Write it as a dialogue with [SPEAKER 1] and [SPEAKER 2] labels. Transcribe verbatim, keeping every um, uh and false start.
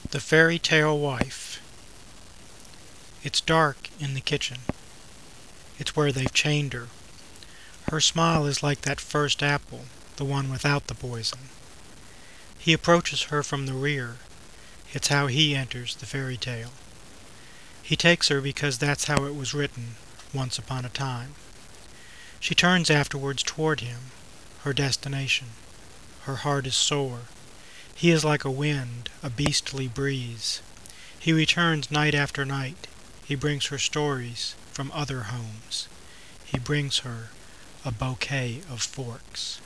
[SPEAKER 1] The Fairy Tale Wife. It's dark in the kitchen. It's where they've chained her. Her smile is like that first apple, the one without the poison. He approaches her from the rear. It's how he enters the fairy tale. He takes her because that's how it was written once upon a time. She turns afterwards toward him, her destination. Her heart is sore. He is like a wind, a beastly breeze. He returns night after night. He brings her stories from other homes. He brings her a bouquet of forks.